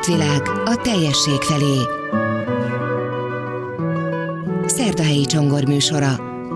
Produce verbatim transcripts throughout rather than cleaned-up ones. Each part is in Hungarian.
Hitvilág a teljesség felé. Szerdahelyi Csongor műsora.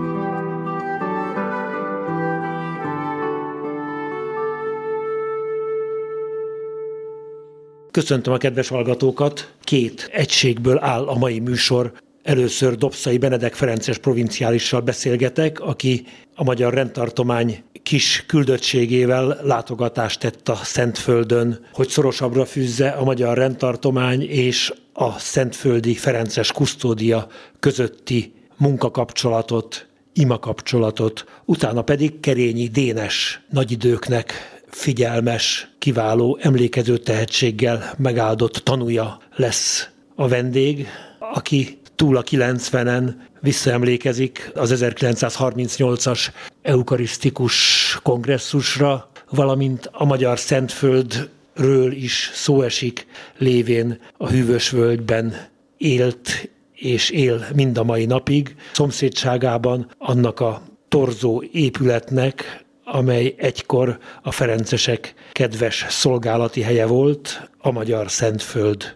Köszöntöm a kedves hallgatókat! Két egységből áll a mai műsor. Először Dobszai Benedek ferences provinciálissal beszélgetek, aki a magyar rendtartomány kis küldöttségével látogatást tett a Szentföldön, hogy szorosabbra fűzze a magyar rendtartomány és a szentföldi ferences kusztódia közötti munkakapcsolatot, imakapcsolatot. Utána pedig Kerényi Dénes nagyidőknek figyelmes, kiváló, emlékező tehetséggel megáldott tanúja lesz a vendég, aki túl a kilencvenen visszaemlékezik az ezerkilencszázharmincnyolcas eukarisztikus kongresszusra, valamint a magyar Szentföldről is szó esik, lévén a Hűvösvölgyben élt és él mind a mai napig, szomszédságában annak a torzó épületnek, amely egykor a ferencesek kedves szolgálati helye volt, a magyar Szentföld.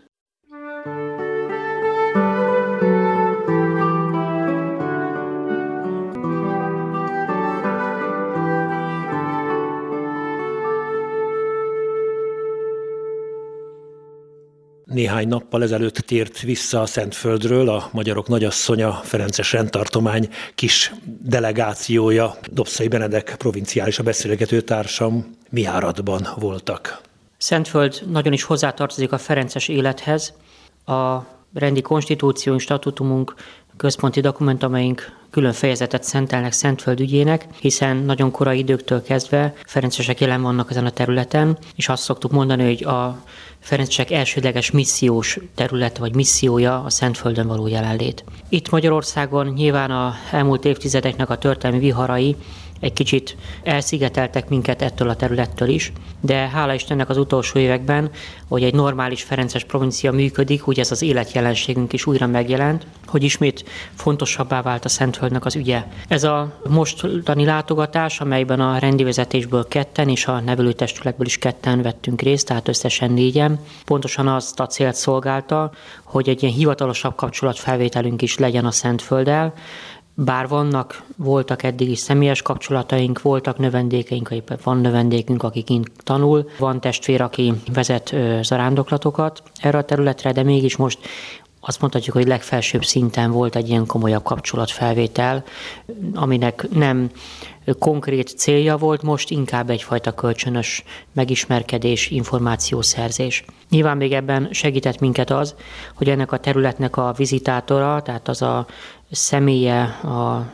Néhány nappal ezelőtt tért vissza a Szentföldről a magyarok nagyasszonya, ferences rendtartomány kis delegációja. Dobszai Benedek provinciális a beszélgetőtársam, Miháradban voltak. Szentföld nagyon is hozzátartozik a ferences élethez. A rendi konstitúciónk, statutumunk, központi dokumentumaink külön fejezetet szentelnek Szentföld ügyének, hiszen nagyon korai időktől kezdve ferencesek jelen vannak ezen a területen, és azt szoktuk mondani, hogy a ferencesek elsődleges missziós terület vagy missziója a Szentföldön való jelenlét. Itt Magyarországon nyilván az elmúlt évtizedeknek a történelmi viharai egy kicsit elszigeteltek minket ettől a területtől is, de hála Istennek az utolsó években, hogy egy normális ferences provincia működik, úgy ez az életjelenségünk is újra megjelent, hogy ismét fontosabbá vált a Szentföldnek az ügye. Ez a mostani látogatás, amelyben a rendi vezetésből ketten és a nevelőtestületből is ketten vettünk részt, tehát összesen négyen, pontosan azt a célt szolgálta, hogy egy ilyen hivatalosabb kapcsolatfelvételünk is legyen a Szentfölddel. Bár vannak, voltak eddig is személyes kapcsolataink, voltak növendékeink, van növendékünk, aki kint tanul, van testvér, aki vezet zarándoklatokat erre a területre, de mégis most azt mondhatjuk, hogy legfelsőbb szinten volt egy ilyen komolyabb kapcsolatfelvétel, aminek nem konkrét célja volt most, inkább egyfajta kölcsönös megismerkedés, információszerzés. Nyilván még ebben segített minket az, hogy ennek a területnek a vizitátora, tehát az a személye a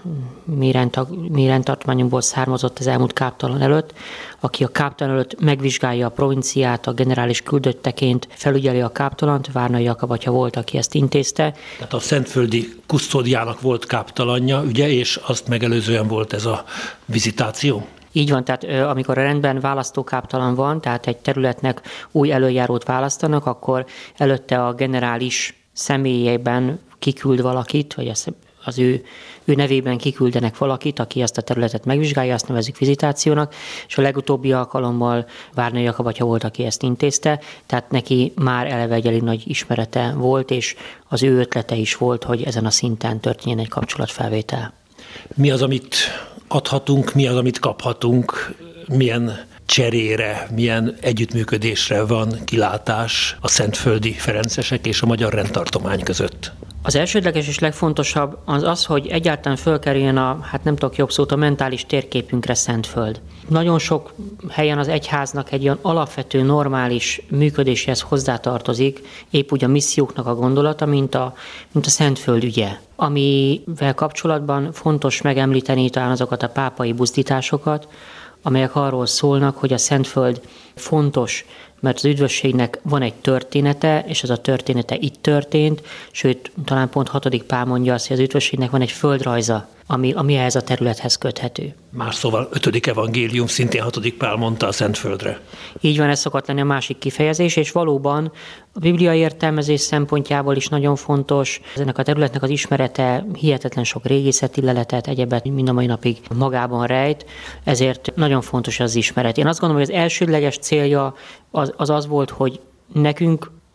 mélyrendtartományunkból származott az elmúlt káptalan előtt, aki a káptalan előtt megvizsgálja a provinciát, a generális küldötteként felügyeli a káptalant, Várnai Jakab atya volt, aki ezt intézte. Tehát a szentföldi kusztódiának volt káptalanja, ugye, és azt megelőzően volt ez a vizitáció? Így van, tehát amikor a rendben választókáptalan van, tehát egy területnek új előjárót választanak, akkor előtte a generális személyében kiküld valakit, vagy az ő, ő nevében kiküldenek valakit, aki ezt a területet megvizsgálja, azt nevezzük vizitációnak, és a legutóbbi alkalommal Várnai Jakab atya volt, aki ezt intézte, tehát neki már eleve egy elég nagy ismerete volt, és az ő ötlete is volt, hogy ezen a szinten történjen egy kapcsolatfelvétel. Mi az, amit adhatunk, mi az, amit kaphatunk, milyen cserére, milyen együttműködésre van kilátás a szentföldi ferencesek és a magyar rendtartomány között? Az elsődleges és legfontosabb az az, hogy egyáltalán fölkerüljön a, hát nem tudok jobb szót, a mentális térképünkre Szentföld. Nagyon sok helyen az egyháznak egy olyan alapvető, normális működéséhez hozzátartozik, épp úgy a misszióknak a gondolata, mint a, mint a Szentföld ügye. Amivel kapcsolatban fontos megemlíteni talán azokat a pápai buzdításokat, amelyek arról szólnak, hogy a Szentföld fontos, mert az üdvösségnek van egy története, és az a története itt történt, sőt, talán pont hatodik Pál mondja azt, hogy az üdvösségnek van egy földrajza, ami, ami ehhez a területhez köthető. Más szóval ötödik evangélium, szintén hatodik Pál mondta a Szentföldre. Így van, ez szokott lenni a másik kifejezés, és valóban a bibliai értelmezés szempontjából is nagyon fontos. Ennek a területnek az ismerete hihetetlen sok régészeti leletet, egyebet mind a mai napig magában rejt, ezért nagyon fontos az ismeret. Én azt gondolom, hogy az elsődleges célja az az, az volt, hogy nekünk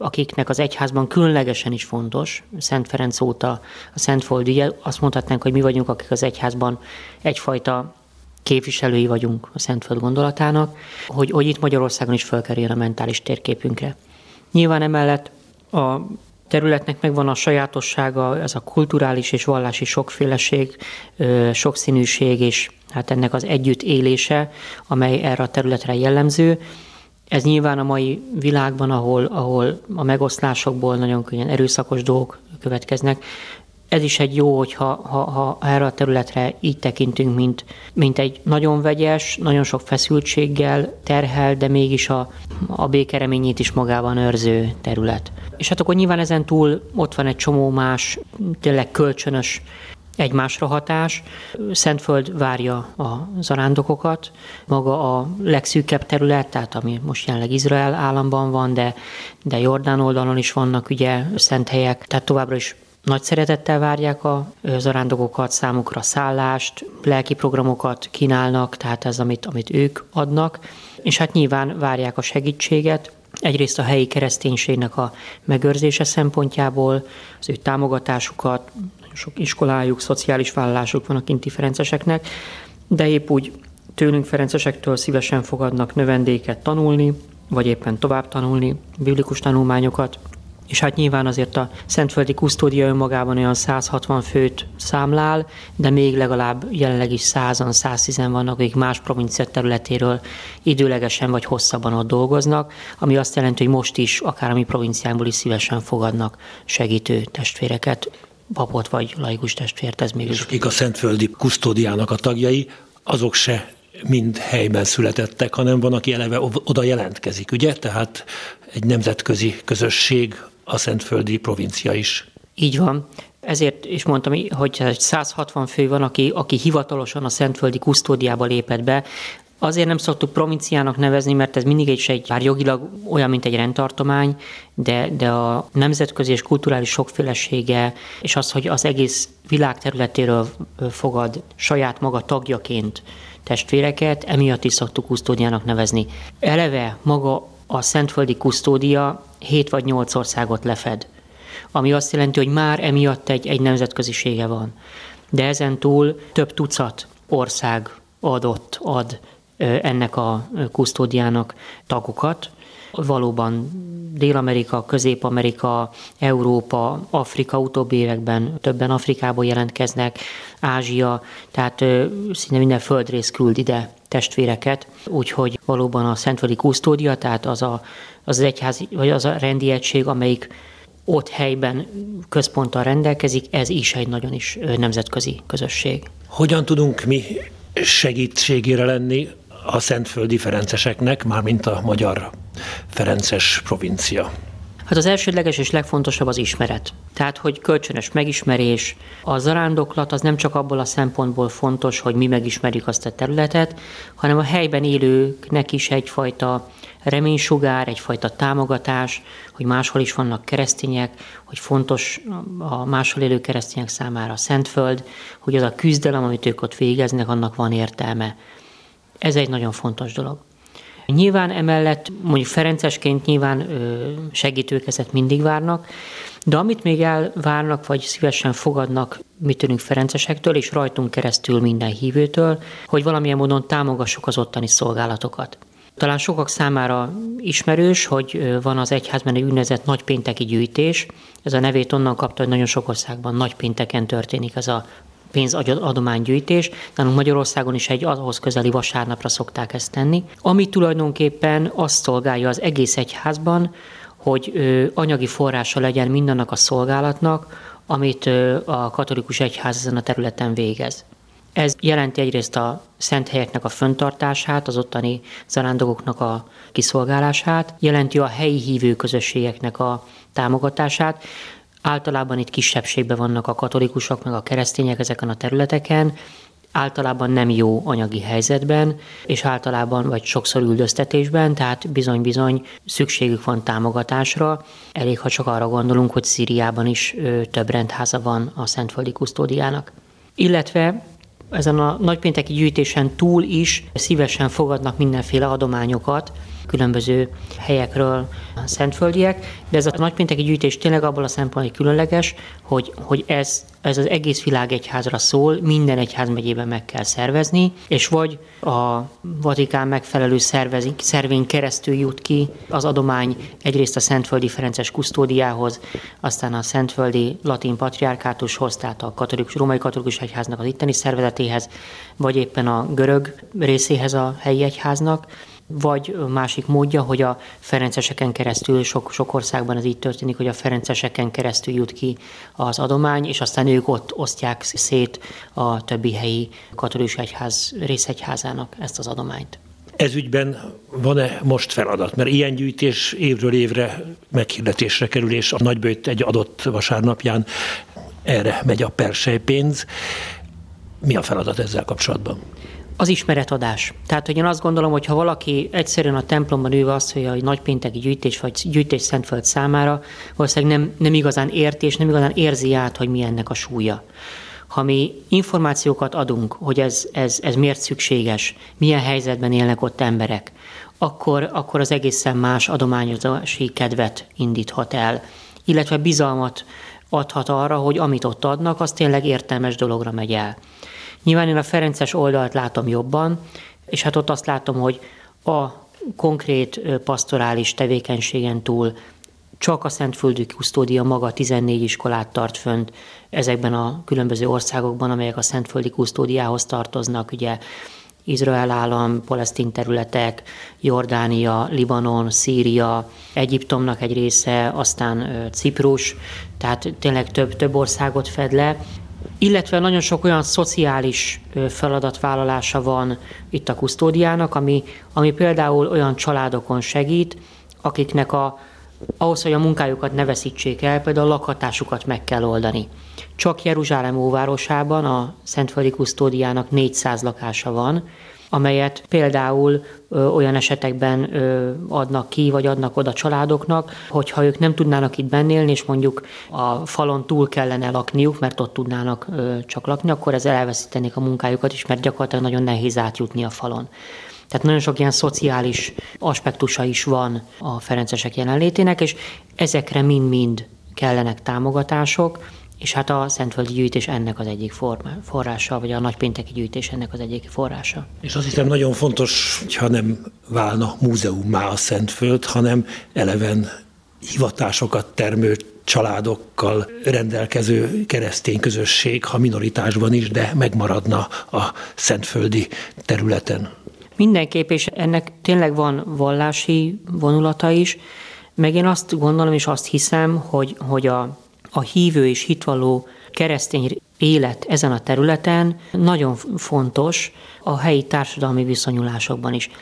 akiknek az egyházban különlegesen is fontos, Szent Ferenc óta a Szentfold ügye, azt mondhatnánk, hogy mi vagyunk, akik az egyházban egyfajta képviselői vagyunk a Szentföld gondolatának, hogy, hogy itt Magyarországon is fölkerüljön a mentális térképünkre. Nyilván emellett a területnek megvan a sajátossága, ez a kulturális és vallási sokféleség, sokszínűség és hát ennek az együttélése, amely erre a területre jellemző. Ez nyilván a mai világban, ahol, ahol a megoszlásokból nagyon könnyen erőszakos dolgok következnek, ez is egy jó, hogyha ha, ha erre a területre így tekintünk, mint, mint egy nagyon vegyes, nagyon sok feszültséggel terhel, de mégis a, a békereményét is magában őrző terület. És hát akkor nyilván ezen túl ott van egy csomó más, tényleg kölcsönös egymásra hatás. Szentföld várja a zarándokokat, maga a legszűkebb terület, tehát ami most jelenleg Izrael államban van, de, de Jordán oldalon is vannak ugye szent helyek, tehát továbbra is nagy szeretettel várják a zarándokokat, számukra szállást, lelki programokat kínálnak, tehát ez, amit, amit ők adnak, és hát nyilván várják a segítséget, egyrészt a helyi kereszténységnek a megőrzése szempontjából, az ő támogatásukat, sok iskolájuk, szociális vállalásuk van a kinti ferenceseknek, de épp úgy tőlünk ferencesektől szívesen fogadnak növendéket tanulni, vagy éppen tovább tanulni, biblikus tanulmányokat. És hát nyilván azért a szentföldi kusztódia önmagában olyan száz hatvan főt számlál, de még legalább jelenleg is százan, száztízen vannak, akik más provincia területéről időlegesen vagy hosszabban ott dolgoznak, ami azt jelenti, hogy most is akár a mi provinciánkból is szívesen fogadnak segítő testvéreket, papot vagy laikus testvért, ez még és akik a szentföldi kusztódiának a tagjai, azok se mind helyben születettek, hanem van, aki eleve oda jelentkezik, ugye? Tehát egy nemzetközi közösség, a szentföldi provincia is. Így van. Ezért is mondtam, hogy száz hatvan fő van, aki, aki hivatalosan a szentföldi kusztódiába lépett be. Azért nem szoktuk provinciának nevezni, mert ez mindig egy, egy bár jogilag olyan, mint egy rendtartomány, de, de a nemzetközi és kulturális sokfélesége, és az, hogy az egész világ területéről fogad saját maga tagjaként testvéreket, emiatt is szoktuk kusztódiának nevezni. Eleve maga a szentföldi kusztódia hét vagy nyolc országot lefed, ami azt jelenti, hogy már emiatt egy, egy nemzetközisége van. De ezen túl több tucat ország adott, ad ennek a kusztódiának tagokat. Valóban Dél-Amerika, Közép-Amerika, Európa, Afrika utóbbi években többen Afrikából jelentkeznek, Ázsia, tehát szinte minden földrész küld ide testvéreket, úgyhogy valóban a szentföldi kusztódia, tehát az a, az egyházi, vagy az a rendi egység, amelyik ott helyben központtal rendelkezik, ez is egy nagyon is nemzetközi közösség. Hogyan tudunk mi segítségére lenni a szentföldi ferenceseknek, mármint a magyar ferences provincia? Hát az elsődleges és legfontosabb az ismeret. Tehát, hogy kölcsönös megismerés. A zarándoklat az nem csak abból a szempontból fontos, hogy mi megismerjük azt a területet, hanem a helyben élőknek is egyfajta reménysugár, egyfajta támogatás, hogy máshol is vannak keresztények, hogy fontos a máshol élő keresztények számára a Szentföld, hogy az a küzdelem, amit ők ott végeznek, annak van értelme. Ez egy nagyon fontos dolog. Nyilván emellett, mondjuk ferencesként nyilván segítőkezet mindig várnak, de amit még elvárnak, vagy szívesen fogadnak mi tőlünk ferencesektől, és rajtunk keresztül minden hívőtől, hogy valamilyen módon támogassuk az ottani szolgálatokat. Talán sokak számára ismerős, hogy van az egyházban egy úgynevezett nagypénteki gyűjtés. Ez a nevét onnan kapta, hogy nagyon sok országban nagypénteken történik ez a pénzadománygyűjtés. Nálunk Magyarországon is egy ahhoz közeli vasárnapra szokták ezt tenni, ami tulajdonképpen azt szolgálja az egész egyházban, hogy anyagi forrása legyen mindannak a szolgálatnak, amit a katolikus egyház ezen a területen végez. Ez jelenti egyrészt a szent helyeknek a fenntartását, az ottani zarándokoknak a kiszolgálását, jelenti a helyi hívő közösségeknek a támogatását. Általában itt kisebbségben vannak a katolikusok, meg a keresztények ezeken a területeken, általában nem jó anyagi helyzetben, és általában vagy sokszor üldöztetésben, tehát bizony-bizony szükségük van támogatásra. Elég, ha csak arra gondolunk, hogy Szíriában is több rendháza van a szentföldi kusztódiának. Illetve ezen a nagypénteki gyűjtésen túl is szívesen fogadnak mindenféle adományokat, különböző helyekről szentföldiek, de ez a nagypénteki gyűjtés tényleg abból a szempontból különleges, hogy, hogy ez, ez az egész világegyházra szól, minden egyházmegyében meg kell szervezni, és vagy a Vatikán megfelelő szervezi, szervén keresztül jut ki az adomány egyrészt a Szentföldi Ferences kusztódiához, aztán a Szentföldi Latin Patriárkátushoz, tehát a katolikus, római katolikus egyháznak az itteni szervezetéhez, vagy éppen a görög részéhez a helyi egyháznak, vagy másik módja, hogy a ferenceseken keresztül, sok, sok országban ez így történik, hogy a ferenceseken keresztül jut ki az adomány, és aztán ők ott osztják szét a többi helyi katolikus egyház részegyházának ezt az adományt. Ez ügyben van-e most feladat? Mert ilyen gyűjtés évről évre meghirdetésre kerül, és a nagyböjt egy adott vasárnapján erre megy a perselypénz. Mi a feladat ezzel kapcsolatban? Az ismeretadás. Tehát, hogy én azt gondolom, hogy ha valaki egyszerűen a templomban ülve azt mondja, hogy nagypénteki gyűjtés vagy gyűjtés Szentföld számára, valószínűleg nem, nem igazán érti és nem igazán érzi át, hogy mi ennek a súlya. Ha mi információkat adunk, hogy ez, ez, ez miért szükséges, milyen helyzetben élnek ott emberek, akkor, akkor az egészen más adományozási kedvet indíthat el, illetve bizalmat adhat arra, hogy amit ott adnak, az tényleg értelmes dologra megy el. Nyilván én a ferences oldalt látom jobban, és hát ott azt látom, hogy a konkrét pastorális tevékenységen túl csak a Szentföldi Kusztódia maga tizennégy iskolát tart fönt ezekben a különböző országokban, amelyek a Szentföldi Kusztódiához tartoznak, ugye Izrael állam, palesztin területek, Jordánia, Libanon, Szíria, Egyiptomnak egy része, aztán Ciprus, tehát tényleg több, több országot fed le, illetve nagyon sok olyan szociális feladatvállalása van itt a kusztódiának, ami, ami például olyan családokon segít, akiknek a, ahhoz, hogy a munkájukat ne veszítsék el, például a lakhatásukat meg kell oldani. Csak Jeruzsálem óvárosában a Szentföldi Kusztódiának négyszáz lakása van, amelyet például ö, olyan esetekben ö, adnak ki, vagy adnak oda családoknak, hogyha ők nem tudnának itt bennélni, és mondjuk a falon túl kellene lakniuk, mert ott tudnának ö, csak lakni, akkor ezzel elveszítenék a munkájukat is, mert gyakorlatilag nagyon nehéz átjutni a falon. Tehát nagyon sok ilyen szociális aspektusa is van a ferencesek jelenlétének, és ezekre mind-mind kellenek támogatások, és hát a Szentföldi gyűjtés ennek az egyik forrása, vagy a nagypénteki gyűjtés ennek az egyik forrása. És azt hiszem nagyon fontos, hogyha nem válna múzeummá a Szentföld, hanem eleven hivatásokat termő családokkal rendelkező keresztény közösség, ha minoritásban is, de megmaradna a szentföldi területen. Mindenképp, és ennek tényleg van vallási vonulata is, meg én azt gondolom és azt hiszem, hogy, hogy a A hívő és hitvalló keresztény élet ezen a területen nagyon fontos a helyi társadalmi viszonyulásokban is.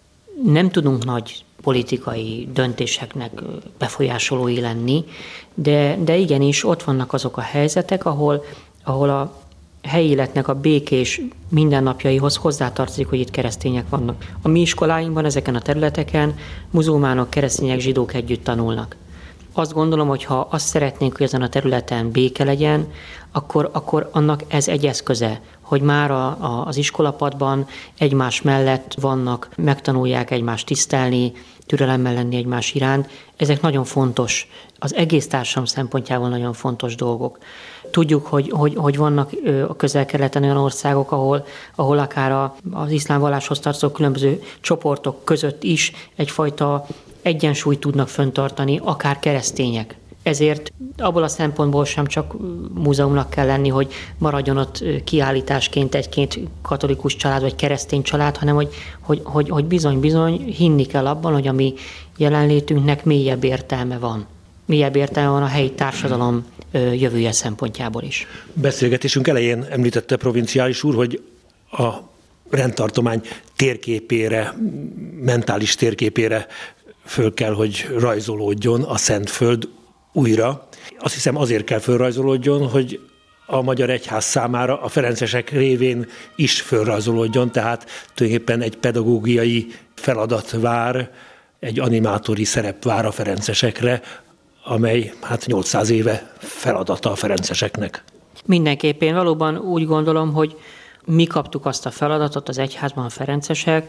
Nem tudunk nagy politikai döntéseknek befolyásolói lenni, de, de igenis ott vannak azok a helyzetek, ahol, ahol a helyi életnek a békés mindennapjaihoz hozzátartozik, hogy itt keresztények vannak. A mi iskoláinkban ezeken a területeken muzulmánok, keresztények, zsidók együtt tanulnak. Azt gondolom, hogy ha azt szeretnénk, hogy ezen a területen béke legyen, akkor, akkor annak ez egy eszköze, hogy már a, a, az iskolapadban egymás mellett vannak, megtanulják egymást tisztelni, türelemmel lenni egymás iránt. Ezek nagyon fontos, az egész társadalom szempontjából nagyon fontos dolgok. Tudjuk, hogy, hogy, hogy vannak a közel-keleten olyan országok, ahol, ahol akár a, az iszlám valláshoz tartozó különböző csoportok között is egyfajta egyensúlyt tudnak fenntartani, akár keresztények. Ezért abból a szempontból sem csak múzeumnak kell lenni, hogy maradjon ott kiállításként egy-két katolikus család vagy keresztény család, hanem hogy, hogy, hogy, hogy bizony-bizony hinni kell abban, hogy a mi jelenlétünknek mélyebb értelme van. Mélyebb értelme van a helyi társadalom jövője szempontjából is. Beszélgetésünk elején említette provinciális úr, hogy a rendtartomány térképére, mentális térképére föl kell, hogy rajzolódjon a Szentföld újra. Azt hiszem azért kell fölrajzolódjon, hogy a magyar egyház számára a ferencesek révén is fölrajzolódjon, tehát tulajdonképpen egy pedagógiai feladat vár, egy animátori szerep vár a ferencesekre, amely hát nyolcszáz éve feladata a ferenceseknek. Mindenképp én valóban úgy gondolom, hogy mi kaptuk azt a feladatot az egyházban, a ferencesek,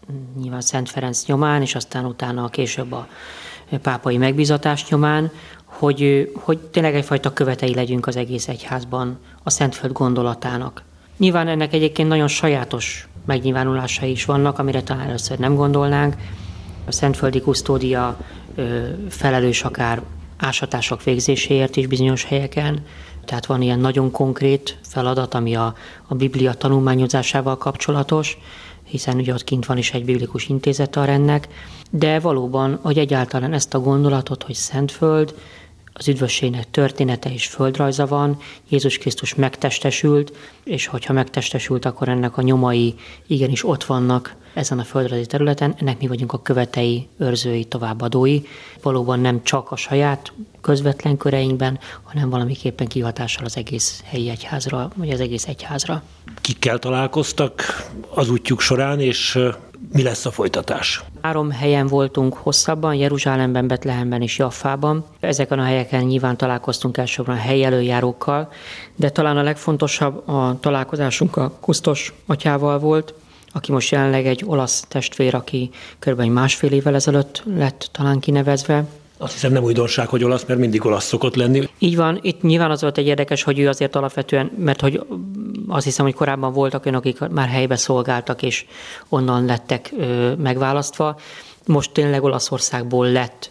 nyilván Szent Ferenc nyomán, és aztán utána később a pápai megbízatás nyomán, hogy, hogy tényleg egyfajta követei legyünk az egész egyházban a Szentföld gondolatának. Nyilván ennek egyébként nagyon sajátos megnyilvánulásai is vannak, amire talán először nem gondolnánk. A szentföldi kusztódia felelős akár ásatások végzéséért is bizonyos helyeken, tehát van ilyen nagyon konkrét feladat, ami a, a Biblia tanulmányozásával kapcsolatos, hiszen ugye ott kint van is egy biblikus intézet a rendnek, de valóban, hogy egyáltalán ezt a gondolatot, hogy Szentföld, az üdvösségnek története és földrajza van, Jézus Krisztus megtestesült, és hogyha megtestesült, akkor ennek a nyomai igenis ott vannak ezen a földrajzi területen, ennek mi vagyunk a követei, őrzői, továbbadói, valóban nem csak a saját közvetlen köreinkben, hanem valamiképpen kihatással az egész helyi egyházra, vagy az egész egyházra. Kikkel találkoztak az útjuk során, és mi lesz a folytatás? Három helyen voltunk hosszabban, Jeruzsálemben, Betlehemben és Jaffában. Ezeken a helyeken nyilván találkoztunk elsősorban helyi előjárókkal, de talán a legfontosabb a találkozásunk a kusztos atyával volt, aki most jelenleg egy olasz testvér, aki kb. másfél évvel ezelőtt lett talán kinevezve. Azt hiszem nem újdonság, hogy olasz, mert mindig olasz szokott lenni. Így van, itt nyilván az volt egy érdekes, hogy ő azért alapvetően, mert hogy azt hiszem, hogy korábban voltak olyanok, akik már helybe szolgáltak, és onnan lettek ö, megválasztva. Most tényleg Olaszországból lett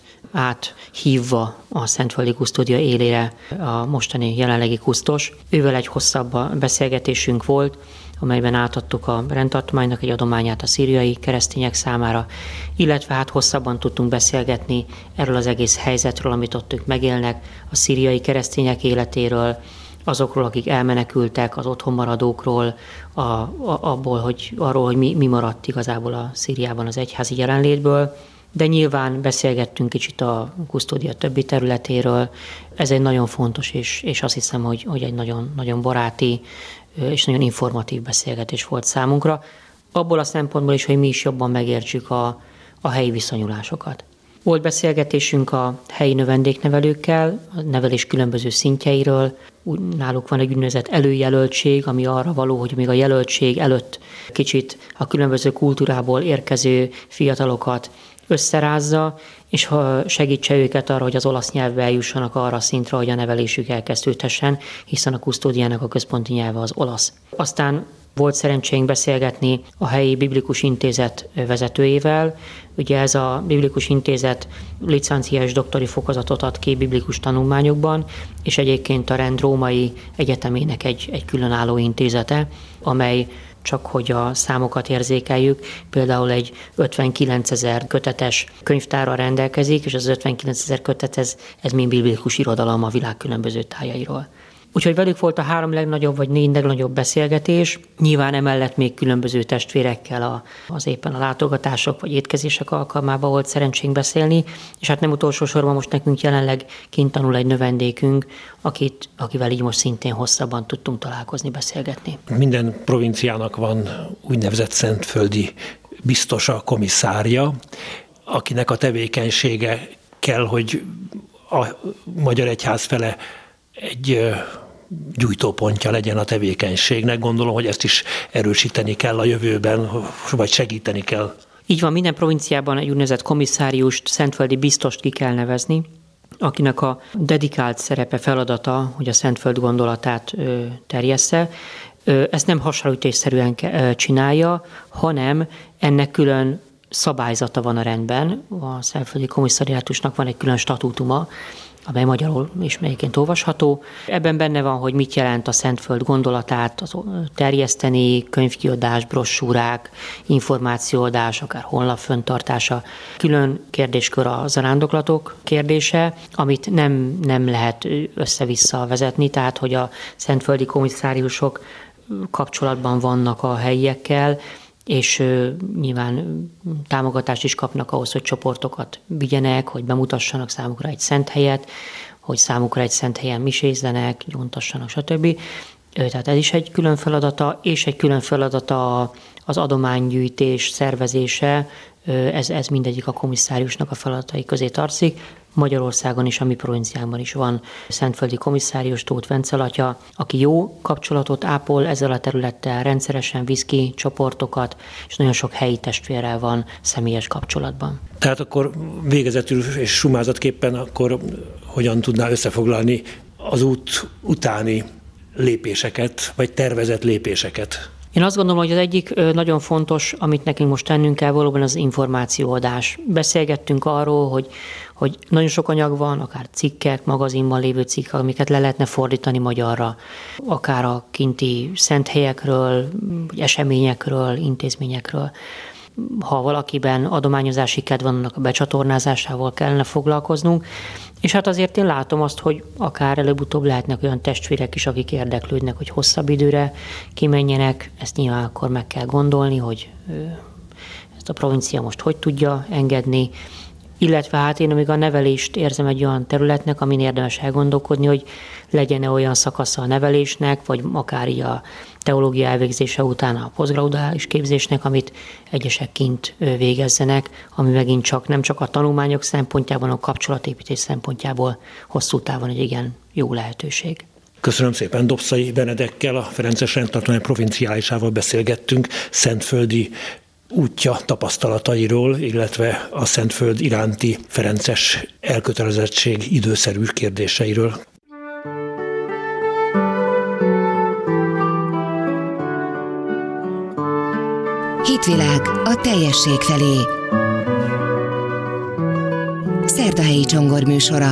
áthívva a Szentföldi Kusztódia élére a mostani jelenlegi kusztos. Ővel egy hosszabb beszélgetésünk volt, amelyben átadtuk a rendtartománynak egy adományát a szíriai keresztények számára, illetve hát hosszabban tudtunk beszélgetni erről az egész helyzetről, amit ott ők megélnek, a szíriai keresztények életéről, azokról, akik elmenekültek, az otthonmaradókról, a, a, abból, hogy, arról, hogy mi, mi maradt igazából a Szíriában az egyházi jelenlétből, de nyilván beszélgettünk kicsit a kusztódia többi területéről. Ez egy nagyon fontos, és, és azt hiszem, hogy, hogy egy nagyon, nagyon baráti és nagyon informatív beszélgetés volt számunkra. Abból a szempontból is, hogy mi is jobban megértsük a, a helyi viszonyulásokat. Volt beszélgetésünk a helyi növendéknevelőkkel, a nevelés különböző szintjeiről. Náluk van egy úgynevezett előjelöltség, ami arra való, hogy még a jelöltség előtt kicsit a különböző kultúrából érkező fiatalokat összerázza, és ha segítse őket arra, hogy az olasz nyelvbe eljussanak arra a szintre, hogy a nevelésük elkezdődhessen, hiszen a kusztódiának a központi nyelve az olasz. Aztán volt szerencsénk beszélgetni a helyi biblikus intézet vezetőjével. Ugye ez a biblikus intézet licenciás doktori fokozatot ad ki biblikus tanulmányokban, és egyébként a rend római egyetemének egy, egy különálló intézete, amely csak hogy a számokat érzékeljük, például egy ötvenkilencezer kötetes könyvtárral rendelkezik, és az ötvenkilencezer kötet, ez, ez mind biblikus irodalom a világ különböző tájairól. Úgyhogy velük volt a három legnagyobb vagy négy legnagyobb beszélgetés. Nyilván emellett még különböző testvérekkel a, az éppen a látogatások vagy étkezések alkalmában volt szerencsénk beszélni, és hát nem utolsó sorban most nekünk jelenleg kint tanul egy növendékünk, akit, akivel így most szintén hosszabban tudtunk találkozni, beszélgetni. Minden provinciának van úgynevezett szentföldi biztosa, komisszárja, akinek a tevékenysége kell, hogy a Magyar Egyház fele egy gyújtópontja legyen a tevékenységnek. Gondolom, hogy ezt is erősíteni kell a jövőben, vagy segíteni kell. Így van, minden provinciában egy úgynevezett komisszáriust, szentföldi biztost ki kell nevezni, akinek a dedikált szerepe, feladata, hogy a Szentföld gondolatát terjessze. Ezt nem hasonlítésszerűen csinálja, hanem ennek külön szabályzata van a rendben. A Szentföldi Komisszariátusnak van egy külön statútuma, amely magyarul is melyiként olvasható. Ebben benne van, hogy mit jelent a Szentföld gondolatát az terjeszteni, könyvkiadás, brossúrák, információadás, akár honlap fenntartása. Külön kérdéskör a zarándoklatok kérdése, amit nem, nem lehet össze-vissza vezetni, tehát hogy a szentföldi komisszáriusok kapcsolatban vannak a helyiekkel, és nyilván támogatást is kapnak ahhoz, hogy csoportokat vigyenek, hogy bemutassanak számukra egy szent helyet, hogy számukra egy szent helyen misézzenek, gyóntassanak, stb. Tehát ez is egy külön feladata, és egy külön feladata az adománygyűjtés szervezése, ez, ez mindegyik a komisszáriusnak a feladatai közé tartozik. Magyarországon is, a mi provinciánkban is van szentföldi komisszárius, Tóth Vencel atya, aki jó kapcsolatot ápol ezzel a területtel, rendszeresen visz ki csoportokat, és nagyon sok helyi testvérrel van személyes kapcsolatban. Tehát akkor végezetül és sumázatképpen akkor hogyan tudná összefoglalni az út utáni lépéseket, vagy tervezett lépéseket? Én azt gondolom, hogy az egyik nagyon fontos, amit nekünk most tennünk kell, valóban az információadás. Beszélgettünk arról, hogy, hogy nagyon sok anyag van, akár cikkek, magazinban lévő cikkek, amiket le lehetne fordítani magyarra, akár a kinti szent helyekről, eseményekről, intézményekről. Ha valakiben adományozási kedv van, annak a becsatornázásával kellene foglalkoznunk. És hát azért én látom azt, hogy akár előbb-utóbb lehetnek olyan testvérek is, akik érdeklődnek, hogy hosszabb időre kimenjenek. Ezt nyilván akkor meg kell gondolni, hogy ezt a provincia most hogy tudja engedni. Illetve hát én még a nevelést érzem egy olyan területnek, amin érdemes elgondolkodni, hogy legyen-e olyan szakasza a nevelésnek, vagy akár így a teológia elvégzése után a posztgraudális képzésnek, amit egyesek kint végezzenek, ami megint csak nem csak a tanulmányok szempontjából, a kapcsolatépítés szempontjából hosszú távon egy igen jó lehetőség. Köszönöm szépen, Dobszai Benedekkel, a Ferences Rendtartomány provinciálisával beszélgettünk szentföldi útja tapasztalatairól, illetve a Szentföld iránti ferences elkötelezettség időszerű kérdéseiről. Hitvilág a teljesség felé. Szerdahelyi Csongor műsora.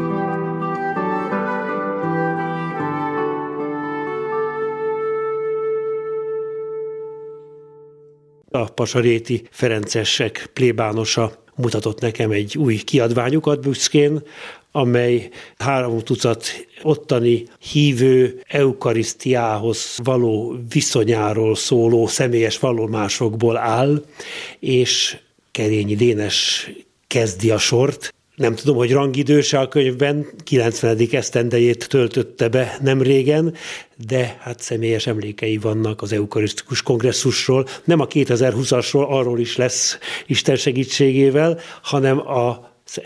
A pasaréti ferencesek plébánosa mutatott nekem egy új kiadványukat büszkén, amely három tucat ottani hívő eukarisztiához való viszonyáról szóló személyes vallomásokból áll, és Kerényi Dénes kezdi a sort. Nem tudom, hogy rangidőse a könyvben, kilencvenedik esztendejét töltötte be nem régen, de hát személyes emlékei vannak az eukarisztikus kongresszusról. Nem a kétezer-húszasról, arról is lesz Isten segítségével, hanem a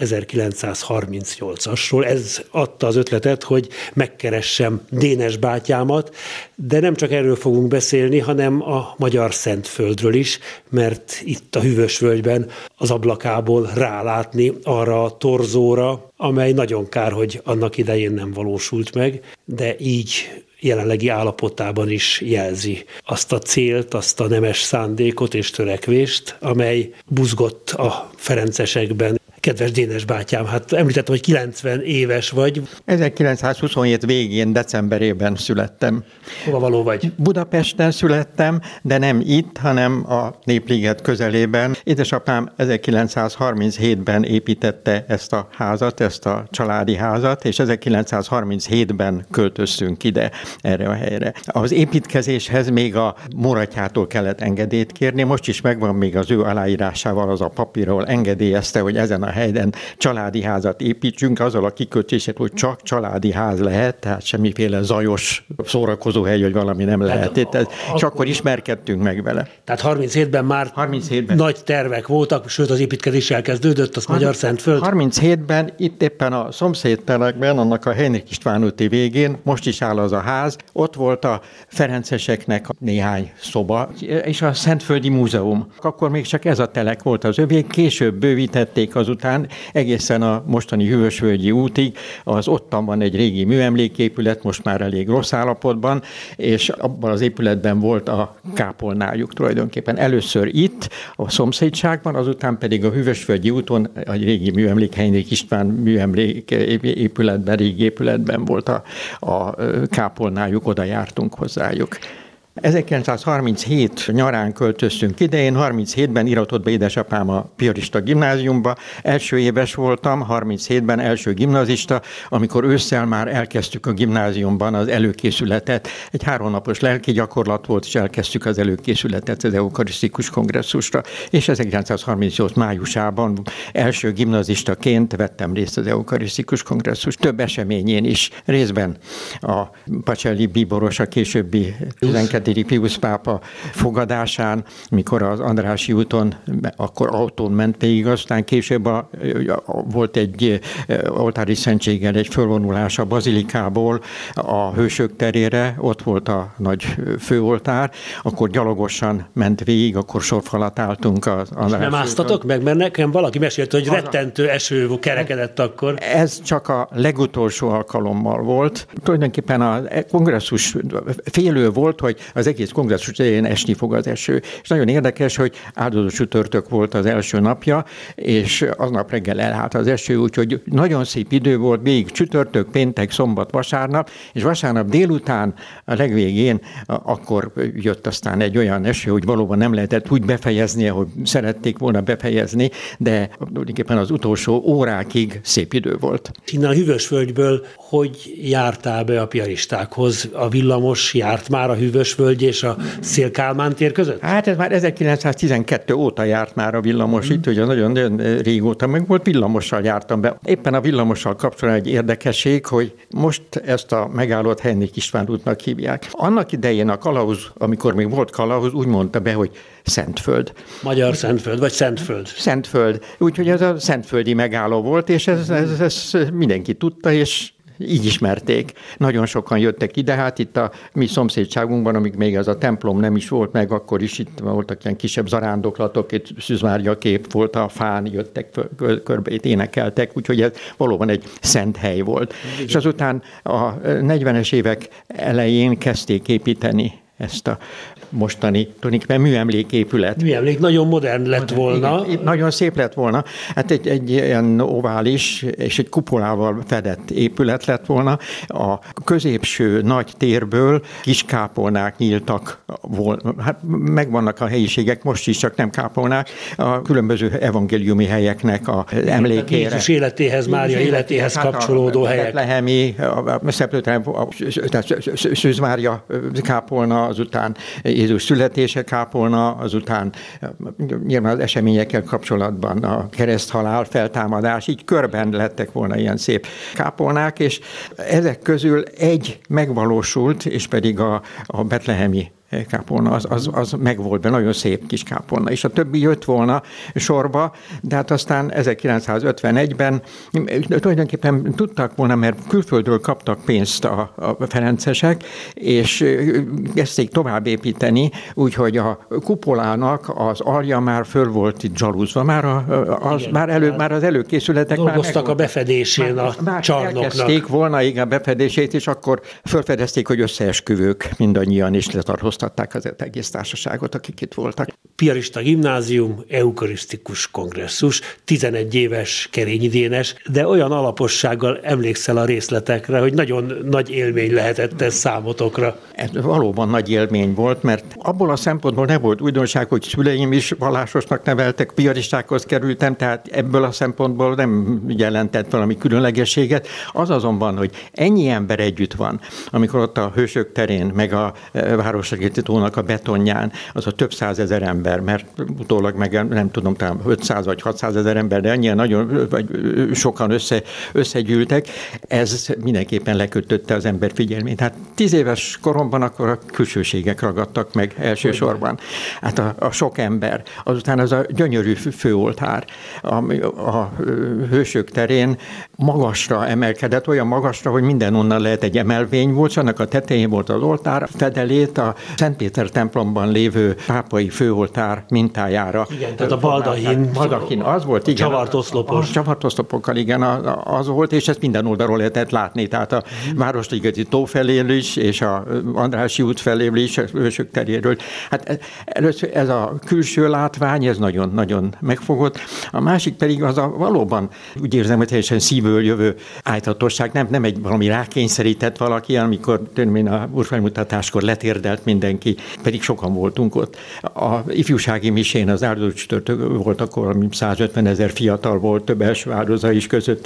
ezerkilencszázharmincnyolcasról. Ez adta az ötletet, hogy megkeressem Dénes bátyámat, de nem csak erről fogunk beszélni, hanem a magyar Szentföldről is, mert itt a Hűvösvölgyben az ablakából rálátni arra a torzóra, amely nagyon kár, hogy annak idején nem valósult meg, de így jelenlegi állapotában is jelzi azt a célt, azt a nemes szándékot és törekvést, amely buzgott a ferencesekben. Kedves Dénes bátyám, hát említettem, hogy kilencven éves vagy. ezerkilencszázhuszonhét végén, decemberében születtem. Hova való vagy? Budapesten születtem, de nem itt, hanem a Népliget közelében. Édesapám ezerkilencszázharminchétben építette ezt a házat, ezt a családi házat, és ezerkilencszázharminchétben költöztünk ide, erre a helyre. Az építkezéshez még a Moratjától kellett engedélyt kérni, most is megvan még az ő aláírásával az a papírról engedélyezte, hogy ezen a helyen családi házat építsünk, azzal a kikötését, hogy csak családi ház lehet, tehát semmiféle zajos szórakozóhely, hogy valami nem lehet. Tehát, tehát csak akkor ismerkedtünk meg vele. Tehát harminchétben már harminchétben nagy tervek voltak, sőt az építkezés elkezdődött, az Magyar Szentföld. harminchétben itt éppen a szomszédtelepben, annak a Henrik István úti végén, most is áll az a ház, ott volt a ferenceseknek néhány szoba, és a Szentföldi Múzeum. Akkor még csak ez a telek volt az övé, később bővítették azután egészen a mostani Hűvösvölgyi útig, az ottan van egy régi műemléképület, most már elég rossz állapotban, és abban az épületben volt a kápolnájuk tulajdonképpen. Először itt, a szomszédságban, azután pedig a Hűvösvölgyi úton egy régi műemlék, Henrik István műemlék épületben, régi épületben volt a, a kápolnájuk, oda jártunk hozzájuk. ezerkilencszázharminchét nyarán költöztünk ide, én harminchétben iratott be édesapám a piarista gimnáziumba, első éves voltam, harminchétben első gimnazista, amikor ősszel már elkezdtük a gimnáziumban az előkészületet. Egy háromnapos lelki gyakorlat volt, és elkezdtük az előkészületet az eukarisztikus kongresszusra, és ezerkilencszázharmincnyolc májusában első gimnazistaként vettem részt az eukarisztikus kongresszus több eseményén is, részben a Pacelli bíboros, a későbbi tizenkettedik tizedik Piusz pápa fogadásán, mikor az Andrássy úton, akkor autón ment végig, aztán később a, a, volt egy oltári szentséggel egy fölvonulás a bazilikából a Hősök terére, ott volt a nagy főoltár, akkor gyalogosan ment végig, akkor sorfalat álltunk az Andrássy. Nem áztatok meg, mert nekem valaki mesélte, hogy rettentő eső kerekedett akkor. Ez csak a legutolsó alkalommal volt. Tulajdonképpen a kongresszus félő volt, hogy az egész kongresszus elején esni fog az eső. És nagyon érdekes, hogy áldozó csütörtök volt az első napja, és aznap reggel elállt az eső, úgyhogy nagyon szép idő volt, végig csütörtök, péntek, szombat, vasárnap, és vasárnap délután a legvégén akkor jött aztán egy olyan eső, hogy valóban nem lehetett úgy befejezni, ahogy szerették volna befejezni, de tulajdonképpen az utolsó órákig szép idő volt. Innen a Hűvösvölgyből hogy jártál be a piaristákhoz? A villamos járt már a Hűvösvölgy és a Széll-Kálmán tér között? Hát ez már ezerkilencszáztizenkettő óta járt már a villamos mm. itt, ugye nagyon, nagyon régóta meg volt, villamossal jártam be. Éppen a villamossal kapcsolatban egy érdekesség, hogy most ezt a megállót Henrik István útnak hívják. Annak idején a kalauz, amikor még volt kalauz, úgy mondta be, hogy Szentföld. Magyar Szentföld, vagy Szentföld? Szentföld. Úgyhogy ez a szentföldi megálló volt, és ez, ez, ez mindenki tudta, és így ismerték. Nagyon sokan jöttek ide, hát itt a mi szomszédságunkban, amíg még ez a templom nem is volt meg, akkor is itt voltak ilyen kisebb zarándoklatok, itt Szűz Mária kép volt a fán, jöttek körbe, itt énekeltek, úgyhogy ez valóban egy szent hely volt. Igen. És azután a negyvenes évek elején kezdték építeni ezt a mostani, tulajdonképpen műemléképület. Műemlék, nagyon modern lett modern, volna. Igen, nagyon szép lett volna. Hát egy, egy ilyen ovális és egy kupolával fedett épület lett volna. A középső nagy térből kis kápolnák nyíltak volna. Hát megvannak a helyiségek, most is csak nem kápolnák, a különböző evangéliumi helyeknek a emlékére. Jézus életéhez, Mária életéhez hát kapcsolódó a helyek. Betlehemi, a Szűz Mária kápolna, azután Jézus születése kápolna, azután nyilván az eseményekkel kapcsolatban a kereszthalál, feltámadás, így körben lettek volna ilyen szép kápolnák, és ezek közül egy megvalósult, és pedig a, a betlehemi kápolna, az, az, az megvolt be, nagyon szép kis kápolna, és a többi jött volna sorba, de hát aztán ezerkilencszázötvenegyben tulajdonképpen tudtak volna, mert külföldről kaptak pénzt a, a ferencesek, és kezdték tovább építeni, úgyhogy a kupolának az alja már föl volt itt zsalúzva, már, a, az, igen, már, elő, már az előkészületek dolgoztak már a befedésén már, a már csarnoknak. Elkezdték volna igen, a befedését, és akkor felfedezték, hogy összeesküvők mindannyian is letartóztatták az egész társaságot, akik itt voltak. Piarista gimnázium, eukarisztikus kongresszus, tizenegy éves kerényidénes, de olyan alapossággal emlékszel a részletekre, hogy nagyon nagy élmény lehetett ez számotokra. Ez valóban nagy élmény volt, mert abból a szempontból nem volt újdonság, hogy szüleim is vallásosnak neveltek, piaristákhoz kerültem, tehát ebből a szempontból nem jelentett valami különlegességet. Az azonban, hogy ennyi ember együtt van, amikor ott a Hősök terén, meg a Városligeti tónak a betonján, az a több százezer ember, mert utólag meg nem tudom, talán ötszáz vagy hatszázezer ember, de ennyien nagyon, vagy sokan össze, összegyűltek, ez mindenképpen lekötötte az ember figyelmét. Hát tíz éves koromban akkor a külsőségek ragadtak meg elsősorban. Hát a, a sok ember, azután az a gyönyörű főoltár, a, a Hősök terén magasra emelkedett, olyan magasra, hogy mindenonnan lehet egy emelvény volt, annak a tetején volt az oltár, fedelét a Szent Péter templomban lévő pápai főoltár mintájára. Igen, tehát a baldahin. Baldahin, az volt, igen. Csavartoszlopos. A csavartoszlopokkal, igen, az volt, és ezt minden oldalról lehetett látni. Tehát a hmm. Városligeti tó feléről is, és a Andrássy út feléről is, a Hősök teréről. Hát először ez a külső látvány, ez nagyon-nagyon megfogott. A másik pedig az a valóban, úgy érzem, hogy teljesen szívből jövő ájtatosság, nem, nem egy valami rákényszerített valaki, amikor én a úrfelmutatáskor letérdelt mindenki, pedig sokan voltunk ott. A ifjúsági misén az áldozó csütörtök volt, akkor százötven ezer fiatal volt, több első áldozó is közöttük.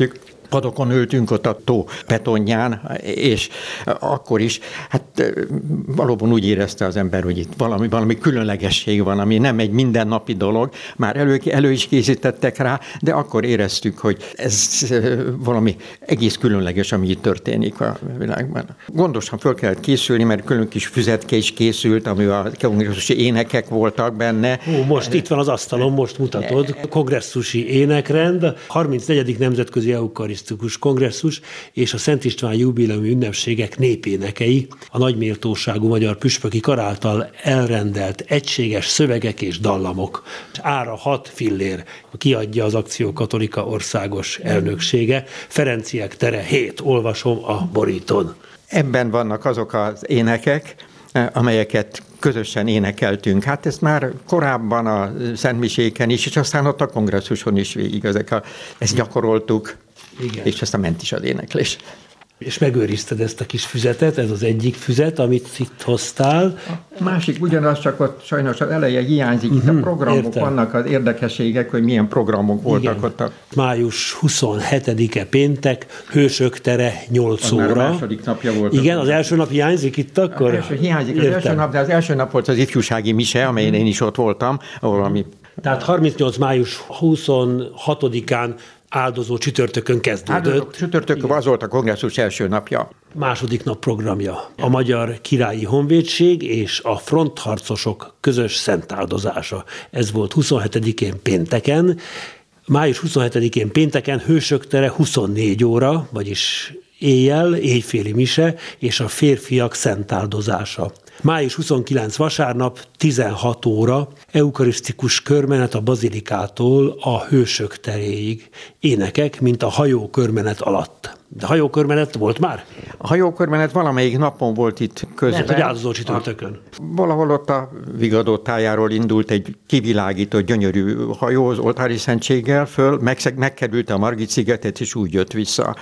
padokon ültünk ott a tó betonján, és akkor is, hát valóban úgy érezte az ember, hogy itt valami, valami különlegesség van, ami nem egy mindennapi dolog, már elő, elő is készítettek rá, de akkor éreztük, hogy ez valami egész különleges, ami itt történik a világban. Gondosan föl kellett készülni, mert külön kis füzetke is készült, ami a kongresszusi énekek voltak benne. Ó, most itt van az asztalon, most mutatod. Kongresszusi énekrend, harmincnegyedik Nemzetközi Eukarisztikus Kongresszus és a Szent István jubileumi ünnepségek népénekei, a nagyméltóságú magyar püspöki kar által elrendelt egységes szövegek és dallamok. Ára hat fillér, kiadja az Akció Katolika országos elnöksége. Ferenciek tere hét, olvasom a borítón. Ebben vannak azok az énekek, amelyeket közösen énekeltünk. Hát ezt már korábban a szentmiséken is, és aztán ott a kongresszuson is végig ezek a, ezt gyakoroltuk, igen. És aztán ment is az éneklés. És megőrizted ezt a kis füzetet, ez az egyik füzet, amit itt hoztál. A másik ugyanaz, csak ott sajnos az eleje hiányzik, uh-huh, itt a programok, értem. Vannak az érdekességek, hogy milyen programok voltak. Igen. Ott a... május huszonhetedike péntek, Hősök tere nyolc óra. Már a második napja volt. Igen, az első nap hiányzik itt akkor? Az első hiányzik, az első nap, de az első nap volt az ifjúsági mise, amelyen én is ott voltam, ahol ami... Tehát harmincnyolc május huszonhatodikán áldozó csütörtökön kezdődött. Áldozó csütörtökön az volt a kongresszus első napja. Második nap programja. A Magyar Királyi Honvédség és a frontharcosok közös szentáldozása. Ez volt huszonhetedikén pénteken. május huszonhetedikén pénteken Hősök tere huszonnégy óra, vagyis éjjel, éjféli mise és a férfiak szentáldozása. május huszonkilencedike vasárnap tizenhat óra, eukarisztikus körmenet a bazilikától a Hősök teréig. Énekek, mint a hajókörmenet alatt. De hajókörmenet volt már? A hajókörmenet valamelyik napon volt itt közben. Lehet, hogy áldozó csütörtökön. Valahol ott a Vigadó tájáról indult egy kivilágított, gyönyörű hajó az oltári szentséggel föl, meg, megkerülte a Margit-szigetet, és úgy jött vissza.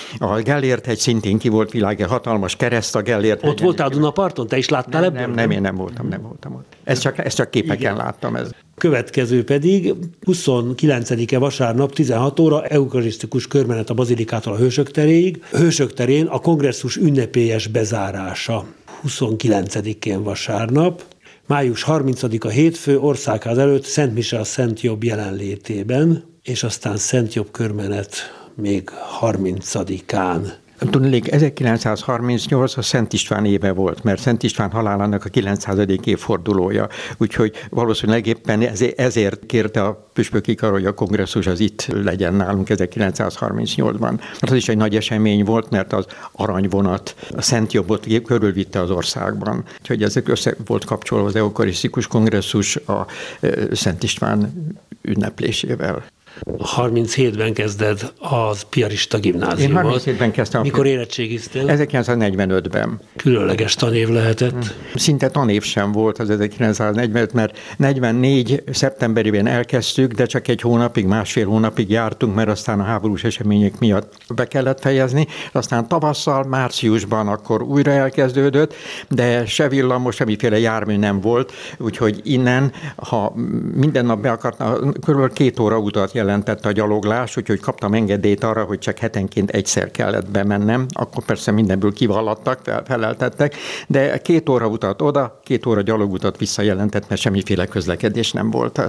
A Gellért-hegy szintén ki volt világ, hatalmas kereszt a Gellért-hegyen. Ott voltál Dunaparton? Te is láttál nem, ebből? Nem, nem, én nem voltam, nem voltam ott. Ezt csak, ezt csak képeken igen. láttam. Ez. Következő pedig huszonkilencedike vasárnap tizenhat óra, eukarisztikus körmenet a bazilikától a Hősök teréig. Hősök terén a kongresszus ünnepélyes bezárása. huszonkilencedikén vasárnap. május harmincadika hétfő, országház előtt Szent Mise a Szent Jobb jelenlétében, és aztán Szent Jobb körmenet még harmincadikán. Tudnék, ezerkilencszázharmincnyolc a Szent István éve volt, mert Szent István halálának a kilencszázadik évfordulója, úgyhogy valószínűleg éppen ezért kérte a püspöki kar, hogy a kongresszus az itt legyen nálunk ezerkilencszázharmincnyolcban. Az is egy nagy esemény volt, mert az aranyvonat a Szent Jobbot körülvitte az országban. Úgyhogy ezek össze volt kapcsolva az eukarisztikus kongresszus a Szent István ünneplésével. harminchétben kezded az piarista gimnáziumot. Én harminchétben kezdtem. Mikor érettségiztél? ezerkilencszáznegyvenötben. Különleges tanév lehetett. Szinte tanév sem volt az ezerkilencszáznegyvenöt, mert negyvennégy szeptemberében elkezdtük, de csak egy hónapig, másfél hónapig jártunk, mert aztán a háborús események miatt be kellett fejezni. Aztán tavasszal, márciusban akkor újra elkezdődött, de se villamos, semmiféle jármű nem volt, úgyhogy innen, ha minden nap be akartna, körülbelül két óra utat jelentett a gyaloglás, úgyhogy kaptam engedélyt arra, hogy csak hetenként egyszer kellett bemennem, akkor persze mindenből kivallattak, fel, feleltettek, de két óra utat oda, két óra gyalogutat visszajelentett, mert semmiféle közlekedés nem volt.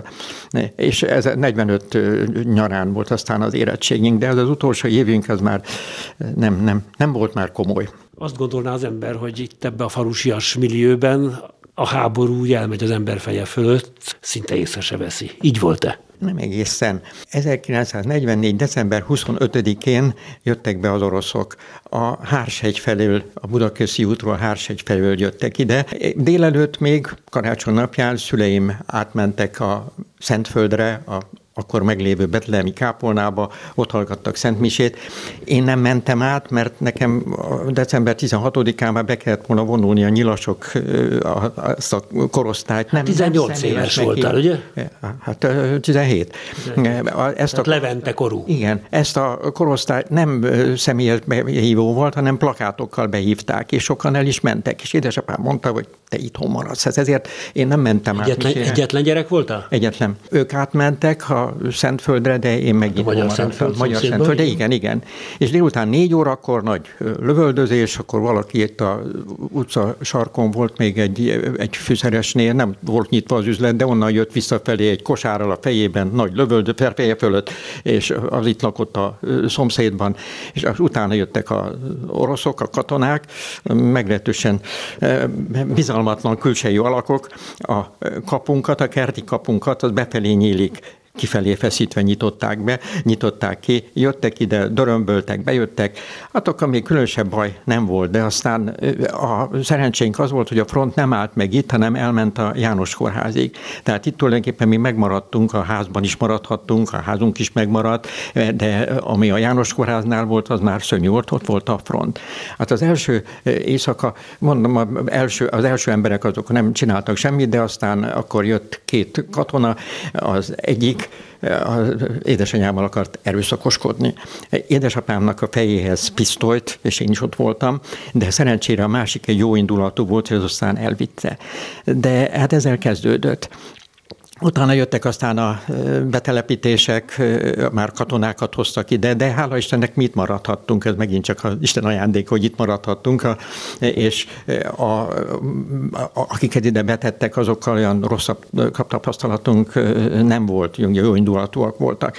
És ez negyvenöt nyarán volt aztán az érettségünk, de ez az utolsó évünk az már nem, nem, nem volt már komoly. Azt gondolná az ember, hogy itt ebbe a falusias millióben a háború úgy elmegy az ember feje fölött, szinte észre se veszi. Így volt-e? Nem egészen. ezerkilencszáznegyvennégy. december huszonötödikén jöttek be az oroszok. A Hárshegy felől, a Budakeszi útról a Hárshegy felől jöttek ide. Délelőtt még karácsony napján szüleim átmentek a Szentföldre, a akkor meglévő betlehemi kápolnába, ott hallgattak szentmisét. Én nem mentem át, mert nekem december tizenhatodikán már be kellett volna vonulni a nyilasok azt a korosztályt. Nem, tizennyolc nem éves voltál, ugye? Hát tizenhét. Ezt a Levente korú. Igen, ezt a korosztályt nem személyes behívó volt, hanem plakátokkal behívták, és sokan el is mentek. És édesapám mondta, hogy te itthon maradsz. Ezért én nem mentem egyetlen, át. Egyetlen gyerek voltál? Egyetlen. Ők átmentek, a a Szentföldre, de én megint a Magyar Szentföld, Magyar Szentföld, de igen, igen. És délután négy órakor nagy lövöldözés, akkor valaki itt a utca sarkon volt még egy, egy fűszeresnél, nem volt nyitva az üzlet, de onnan jött visszafelé egy kosárral a fejében, nagy lövöldő feje fölött, és az itt lakott a szomszédban, és utána jöttek az oroszok, a katonák, meglehetősen bizalmatlan külsejű alakok, a kapunkat, a kerti kapunkat, az befelé nyílik, kifelé feszítve nyitották be, nyitották ki, jöttek ide, dörömböltek, bejöttek, hát akkor még különösebb baj nem volt, de aztán a szerencsénk az volt, hogy a front nem állt meg itt, hanem elment a János kórházig. Tehát itt tulajdonképpen mi megmaradtunk, a házban is maradhattunk, a házunk is megmaradt, de ami a János kórháznál volt, az már szörnyű volt, ott volt a front. Hát az első éjszaka, mondom, az első, az első emberek azok nem csináltak semmit, de aztán akkor jött két katona, az egyik az édesanyámmal akart erőszakoskodni. Édesapámnak a fejéhez pisztolyt, és én is ott voltam, de szerencsére a másik egy jó indulatú volt, hogy az aztán elvitte. De hát ezzel kezdődött. Utána jöttek aztán a betelepítések, már katonákat hoztak ide, de hála Istennek mi itt maradhattunk, ez megint csak az Isten ajándék, hogy itt maradhattunk, és a, a, akiket ide betettek, azokkal olyan rosszabb tapasztalatunk nem volt, jó indulatúak voltak.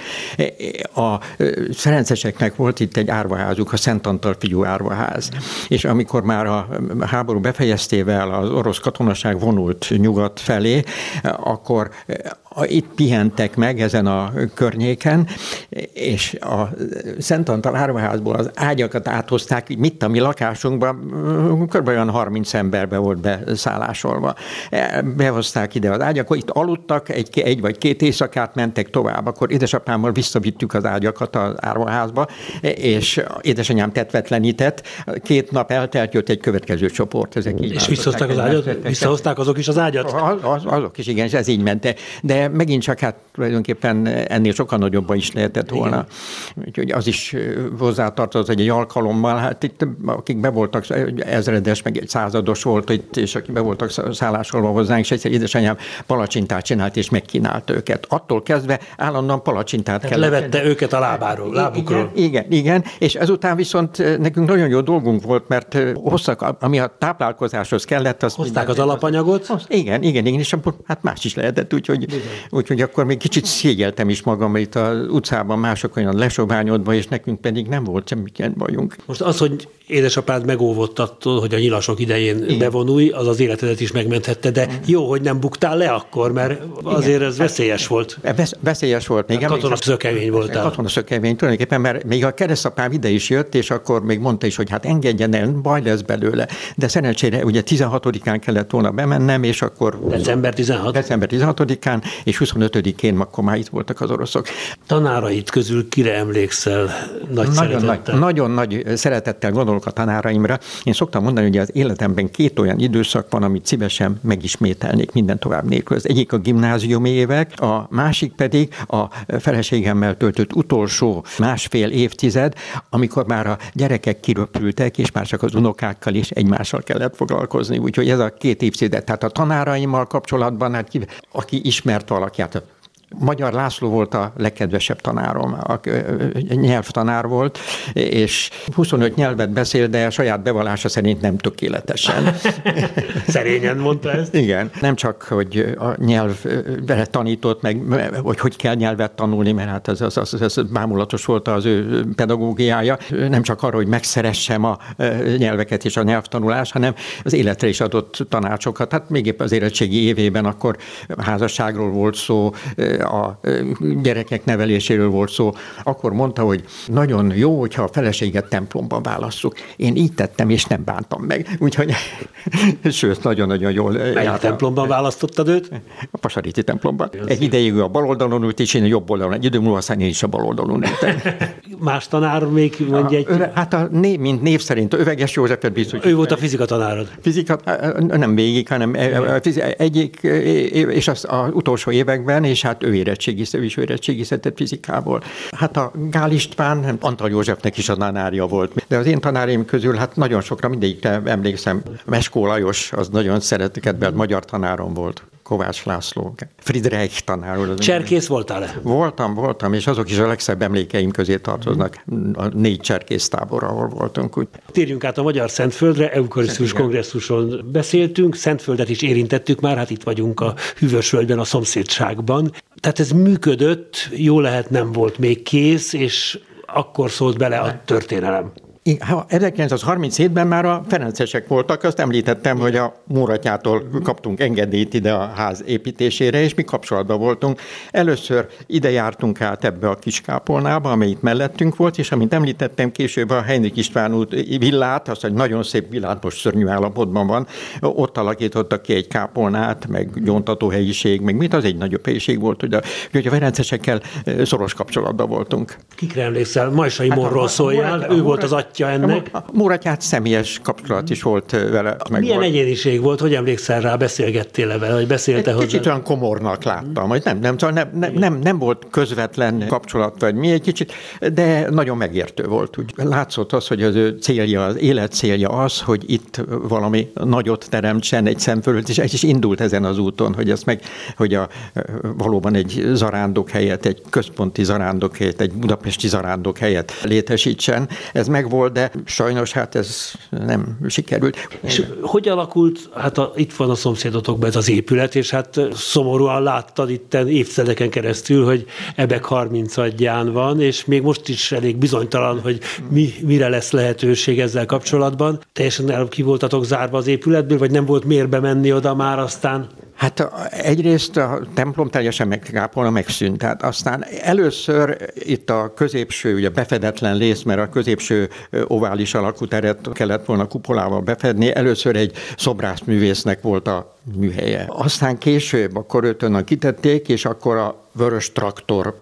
A szerenceseknek volt itt egy árvaházuk, a Szent Antal fiú árvaház, és amikor már a háború befejeztével az orosz katonaság vonult nyugat felé, akkor itt pihentek meg ezen a környéken, és a Szent Antal árvaházból az ágyakat áthozták, mit a mi lakásunkban, kb. Olyan harminc emberbe volt beszállásolva. Behozták ide az ágyakat, itt aludtak, egy, egy vagy két éjszakát mentek tovább, akkor édesapámmal visszavittük az ágyakat az árvaházba, és édesanyám tetvetlenített, két nap eltelt, jött egy következő csoport. Ezek így és visszahozták az ágyat? Visszahozták azok is az ágyat? Az, az, azok is, igen, és ez így ment. De megint csak hát tulajdonképpen ennél sokkal nagyobban is lehetett volna. Úgyhogy az is hozzátartozott egy alkalommal, hát itt akik be voltak, ezredes, meg egy százados volt itt, és akik be voltak szállásolva hozzánk, és egyszer édesanyám palacsintát csinált, és megkínált őket. Attól kezdve állandóan palacsintát tehát kellett. levette őket a lábáról, lábukról. Igen, igen, igen, és ezután viszont nekünk nagyon jó dolgunk volt, mert hoztak, ami a táplálkozáshoz kellett. Az hozták az alapanyagot? Az, igen, igen, igen, és akkor hát más is lehetett, úgyhogy Úgyhogy akkor még kicsit szégyeltem is magam, itt az utcában mások olyan lesoványodva, és nekünk pedig nem volt semmilyen bajunk. Most az, hogy édesapád megóvott attól, hogy a nyilasok idején igen. bevonulj, az az életedet is megmenthette, de jó, hogy nem buktál le akkor, mert azért igen. ez veszélyes volt. Vesz, veszélyes volt. Még katona szökevény voltál. Katona szökevény tulajdonképpen, mert még a keresztapám ide is jött, és akkor még mondta is, hogy hát engedjen el, baj lesz belőle. De szerencsére ugye tizenhatodikán kellett volna bemennem, és akkor... December tizenhatodikán December tizenhatodikán, és huszonötödikén akkor már itt voltak az oroszok. Tanáraid közül kire emlékszel nagy nagyon szeretettel? Nagy, nagyon nagy szeretettel gondolok a tanáraimra. Én szoktam mondani, hogy az életemben két olyan időszak van, amit szívesen megismételnék minden tovább nélkül. Az egyik a gimnáziumi évek, a másik pedig a feleségemmel töltött utolsó másfél évtized, amikor már a gyerekek kiröpültek, és már csak az unokákkal is egymással kellett foglalkozni. Úgyhogy ez a két évtized. Tehát a tanáraimmal kapcsolatban, hát ki, aki ismert valaki, hát Magyar László volt a legkedvesebb tanárom, a nyelvtanár volt, és huszonöt nyelvet beszél, de a saját bevallása szerint nem tökéletesen. Szerényen mondta ezt? Igen. Nem csak, hogy a nyelvre tanított meg, hogy hogy kell nyelvet tanulni, mert hát ez, az, az, az bámulatos volt az ő pedagógiája. Nem csak arra, hogy megszeressem a nyelveket és a nyelvtanulás, hanem az életre is adott tanácsokat. Hát még épp az érettségi évében akkor házasságról volt szó, a gyerekek neveléséről volt szó, akkor mondta, hogy nagyon jó, hogyha a feleséget templomban válasszuk. Én így tettem, és nem bántam meg. Úgyhogy, sőt, nagyon-nagyon jól jártam. Melyik templomban választottad őt? A Pasaréti templomban. Egy ideig a bal oldalon ült, és én a jobb oldalon. Egy idő múlva aztán én is a bal oldalon ültem. Más tanár még mondja egy... Öve, hát a név, mint név szerint, Öveges Józsefet biztos. Ő volt a fizika tanárod. Fizika, nem végig, hanem egyik, és az, az utolsó években, és hát ő érettségizte, ő is érettségiztetett fizikából. Hát a Gál István, Antal Józsefnek is a tanárja volt. De az én tanáraim közül, hát nagyon sokra, mindegyikre emlékszem, Meskó Lajos, az nagyon szeretett, mert magyar tanárom volt. Kovács László, Friedrich tanár úr. Cserkész voltál-e? Voltam, voltam, és azok is a legszebb emlékeim közé tartoznak. A négy cserkész tábor, ahol voltunk. Úgy. Térjünk át a Magyar Szentföldre, eukarisztikus kongresszuson beszéltünk, Szentföldet is érintettük már, hát itt vagyunk a Hűvösvölgyben, a szomszédságban. Tehát ez működött, jó lehet nem volt még kész, és akkor szólt bele a történelem. ezerkilencszázharminchétben már a ferencesek voltak, azt említettem, hogy a Móratyától kaptunk engedélyt ide a ház építésére, és mi kapcsolatban voltunk. Először ide jártunk át ebbe a kis kápolnába, amely itt mellettünk volt, és amint említettem, később a Henrik István út villát, azt egy nagyon szép villát, most szörnyű állapotban van, ott alakítottak ki egy kápolnát, meg gyóntató helyiség, meg mit, az egy nagyobb helyiség volt, ugye, hogy a ferencesekkel szoros kapcsolatban voltunk. Kikre emlékszel? Majsai Morról szóljál, ő volt az atya ennek. A Móratyát személyes kapcsolat is volt vele. Milyen volt. Egyéniség volt, hogy emlékszel rá, beszélgettél vele, vagy beszélte egy hozzá? Kicsit olyan komornak láttam, hogy nem, nem, nem, nem, nem, nem volt közvetlen kapcsolat, vagy mi egy kicsit, de nagyon megértő volt. Úgy látszott az, hogy az ő célja, az élet célja az, hogy itt valami nagyot teremtsen egy Szentföldet, és egy is indult ezen az úton, hogy ezt meg, hogy a, valóban egy zarándok helyet, egy központi zarándok helyet, egy budapesti zarándok helyet létesítsen. Ez megvolt, de sajnos hát ez nem sikerült. És hogy alakult, hát a, itt van a szomszédotokban ez az épület, és hát szomorúan láttad itten évtizedeken keresztül, hogy Ebek harmincadján van, és még most is elég bizonytalan, hogy mi, mire lesz lehetőség ezzel kapcsolatban. Teljesen el ki voltatok zárva az épületből, vagy nem volt miért bemenni oda már aztán? Hát egyrészt a templom teljesen megkápolna megszűnt. Tehát aztán először itt a középső, ugye befedetlen rész, mert a középső ovális alakú teret kellett volna kupolával befedni, először egy szobrászművésznek volt a műhelye. Aztán később akkor őt kitették, és akkor a Vörös Traktor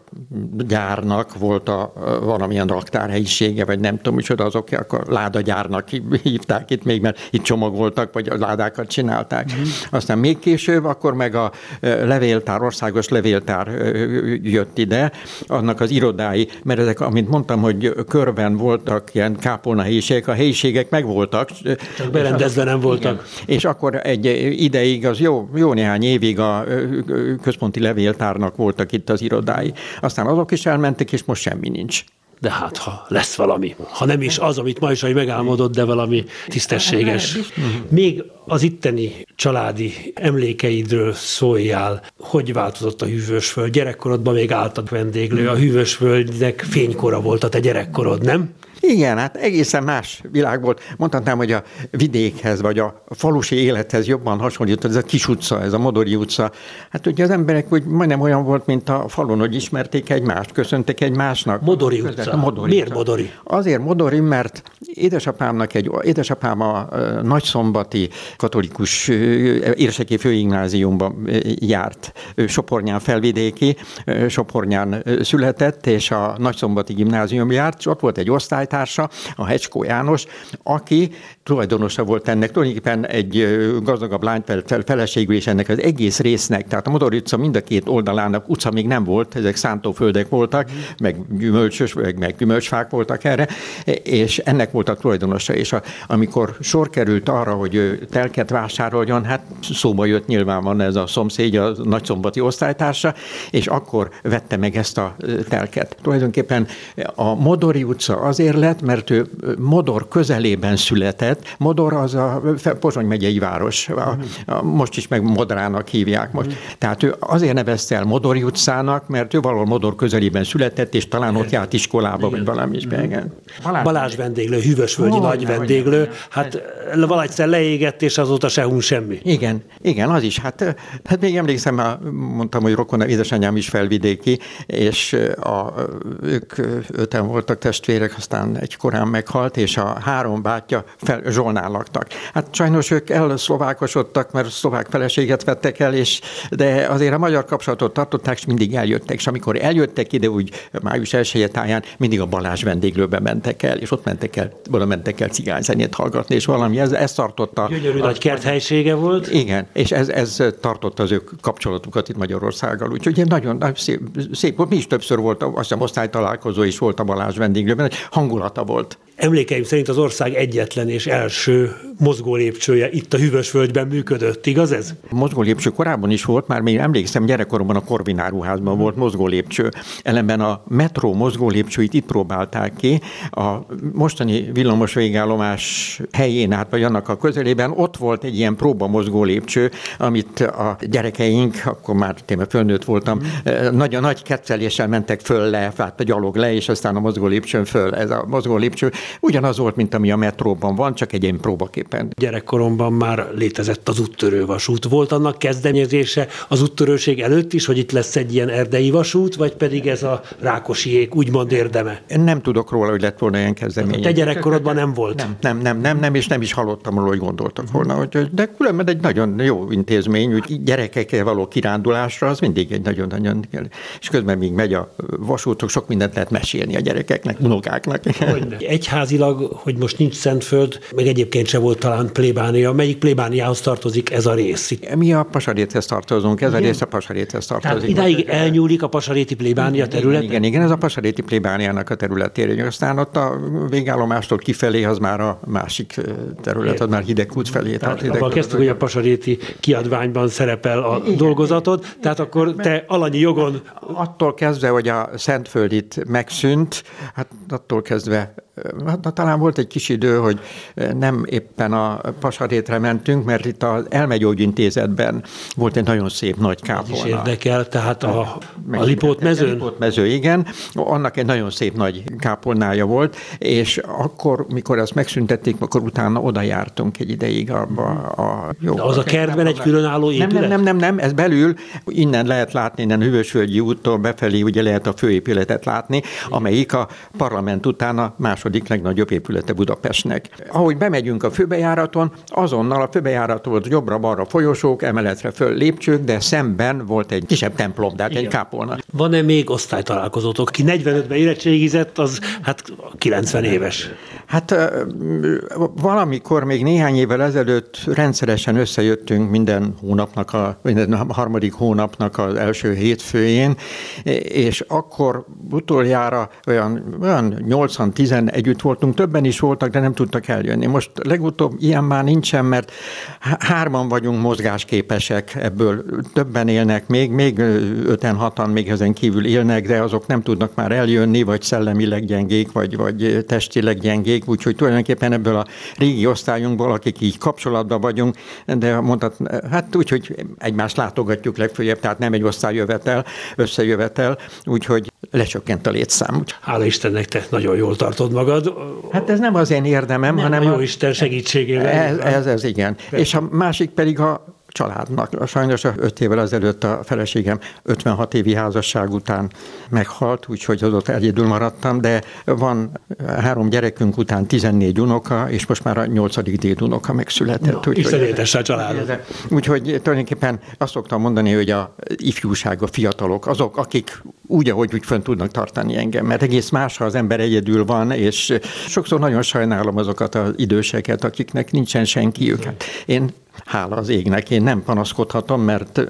gyárnak volt a valamilyen raktárhelyisége, vagy nem tudom micsoda, azok akkor ládagyárnak hívták itt még, mert itt csomagoltak, vagy a ládákat csinálták. Mm. Aztán még később, akkor meg a levéltár, országos levéltár jött ide, annak az irodái, mert ezek, amint mondtam, hogy körben voltak ilyen kápolna helyiségek, a helyiségek megvoltak. Csak berendezve nem voltak. Igen. És akkor egy ideig, az jó, jó néhány évig a központi levéltárnak voltak itt az irodái. Aztán azok is elmentek, és most semmi nincs. De hát, ha lesz valami, ha nem is az, amit Majsai megálmodott, de valami tisztességes. Még az itteni családi emlékeidről szóljál, hogy változott a Hűvösvölgy? Gyerekkorodban még álltad vendéglő, a Hűvösvölgynek fénykora volt a te gyerekkorod, nem? Igen, hát egészen más világ volt. Mondhatnám, hogy a vidékhez, vagy a falusi élethez jobban hasonlít, ez a kis utca, ez a Modori utca. Hát ugye az emberek úgy majdnem olyan volt, mint a falun, hogy ismerték egymást, köszöntek egymásnak. Modori utca. Modori Miért utca. Modori? Azért Modori, mert édesapámnak egy, édesapám a nagyszombati katolikus érseki főgimnáziumban járt. Sopornyán felvidéki, Sopornyán született, és a nagyszombati gimnázium járt, és ott volt egy osztály, társa, a Hecskó János, aki tulajdonosa volt ennek, tulajdonképpen egy gazdagabb lány feleségül, és ennek az egész résznek, tehát a Modori utca mind a két oldalának, utca még nem volt, ezek szántóföldek voltak, mm. meg gyümölcsös, meg, meg gyümölcsfák voltak erre, és ennek volt a tulajdonosa, és a, amikor sor került arra, hogy ő telket vásároljon, hát szóba jött nyilván van ez a szomszédja, a nagyszombati osztálytársa, és akkor vette meg ezt a telket. Tulajdonképpen a Modori utca azért lett, mert ő Modor közelében született. Modor az a Pozsony megyei város. A, a, most is meg Modrának hívják most. Tehát ő azért nevezte el Modori utcának, mert ő valahol Modor közelében született, és talán ott járt iskolába, igen. Vagy valami is. Igen. Balázs, Balázs vendéglő, Hűvösvölgyi oh, nagy vendéglő. Hát valaegyszer leégett, és azóta se hun semmi. Igen, igen, az is. Hát, hát még emlékszem, mondtam, hogy rokon, édesanyám is felvidéki, és a, ők öten voltak testvérek, aztán egy korán meghalt, és a három bátyja fel, Zsolnán laktak. Hát sajnos ők elszlovákosodtak, mert szlovák feleséget vettek el, és, de azért a magyar kapcsolatot tartották, és mindig eljöttek. És amikor eljöttek ide, úgy május elsője táján, mindig a Balázs vendéglőbe mentek el, és ott mentek el, oda mentek el cigányzenét hallgatni, és valami, ez, ez tartotta. Gyönyörű nagy kerthelysége volt. Igen, és ez, ez tartotta az ők kapcsolatukat itt Magyarországgal. Úgyhogy nagyon, nagyon szép, szép volt. Mi is többször volt, azt hiszem osztálytalálkozó is volt a Balázs vendéglőben, hangulata volt. Emlékeim szerint az ország egyetlen és első mozgólépcsője itt a Hűvösvölgyben működött, igaz ez? A mozgólépcső korábban is volt, már még emlékszem, gyerekkoromban a Korvináruházban volt mozgólépcső. Ellenben a metró mozgólépcsőit itt próbálták ki, a mostani villamos végállomás helyén át, vagy annak a közelében ott volt egy ilyen próba mozgólépcső, amit a gyerekeink, akkor már tényleg fölnőtt voltam, mm. nagy, nagy ketteléssel mentek föl le, hát a gyalog le, és aztán a mozgólépcsőn föl. Ez a mozgólépcső ugyanaz volt, mint ami a metróban van, csak egy ilyen próbaképpen. Gyerekkoromban már létezett az úttörő vasút. Volt annak kezdeményezése az úttörőség előtt is, hogy itt lesz egy ilyen erdei vasút, vagy pedig ez a Rákosiék úgymond érdeme? Én nem tudok róla, hogy lett volna ilyen kezdeményezés. Te gyerekkorodban nem volt? Nem, nem, nem, nem, nem, és nem is hallottam róla, hogy gondoltak volna. Hogy, de különben egy nagyon jó intézmény, hogy gyerekekkel való kirándulásra, az mindig egy nagyon-nagyon... És közben még megy a vasútok, sok mindent lehet mesélni a gyerekeknek, unokáknak. Hogyne. Egyházilag, hogy most nincs Szentföld, meg egyébként se volt talán plébánia. Melyik plébániához tartozik ez a rész? Mi a Pasaréthez tartozunk, ez igen? A rész a Pasaréthez tartozik. Tehát idáig elnyúlik a pasaréti plébánia területe? Igen, igen, ez a Pasaréti plébániának a területére. Aztán ott a végállomástól kifelé az már a másik terület, az már Hidegkút felé. Tehát abban kezdtük, hogy a Pasaréti kiadványban szerepel a igen, dolgozatod, igen, tehát igen, akkor te alanyi jogon... Attól kezdve, hogy a Szentföld itt megszűnt, hát attól kezdve hát talán volt egy kis idő, hogy nem éppen a Pasarétre mentünk, mert itt az Elmegyógyintézetben volt egy nagyon szép nagy kápolna. Ez is érdekel, tehát a, a Lipót mezőn? A Lipót mező, igen. Annak egy nagyon szép nagy kápolnája volt, és akkor, mikor ezt megszüntették, akkor utána oda jártunk egy ideig abba a... Jó, de az a kertben egy különálló épület? Nem, nem, nem, nem, nem, ez belül, innen lehet látni, innen Hűvösvölgyi úttól befelé, ugye lehet a főépületet látni, amelyik a parlament után a második legnagyobb épülete Budapestnek. Ahogy bemegyünk a főbejáraton, azonnal a főbejáraton volt jobbra-balra folyosók, emeletre föl lépcsők, de szemben volt egy kisebb templom, tehát egy kápolna. Van-e még osztálytalálkozótok? Ki negyvenötben érettségizett, az hát kilencven éves. Hát valamikor még néhány évvel ezelőtt rendszeresen összejöttünk minden hónapnak, a, minden harmadik hónapnak az első hétfőjén, és akkor utoljára olyan, olyan nyolcan-tizen együtt voltunk, többen is voltak, de nem tudtak eljönni. Most legutóbb ilyen már nincsen, mert hárman vagyunk mozgásképesek, ebből többen élnek még, még öten-hatan még ezen kívül élnek, de azok nem tudnak már eljönni, vagy szellemileg gyengék, vagy, vagy testileg gyengék, úgyhogy tulajdonképpen ebből a régi osztályunkból, akik így kapcsolatban vagyunk, de mondhat, hát úgyhogy egymást látogatjuk legfőjebb, tehát nem egy osztályjövetel, összejövetel, úgyhogy lecsökkent a létszám. Hála Istennek, te nagyon jól tartod magad. Hát ez nem az én érdemem, nem, hanem a jó a... Isten segítségével. Ez, ez, ez igen. Persze. És a másik pedig a családnak. Sajnos öt évvel ezelőtt a feleségem ötvenhat évi házasság után meghalt, úgyhogy az ott egyedül maradtam, de van három gyerekünk után tizennégy unoka, és most már a nyolcadik dédunoka megszületett. No, iszonyatosan a család. Úgyhogy tulajdonképpen azt szoktam mondani, hogy a ifjúság, a fiatalok, azok, akik úgy, ahogy úgy fönn tudnak tartani engem, mert egész más, ha az ember egyedül van, és sokszor nagyon sajnálom azokat az időseket, akiknek nincsen senki őket. Én hála az égnek, én nem panaszkodhatom, mert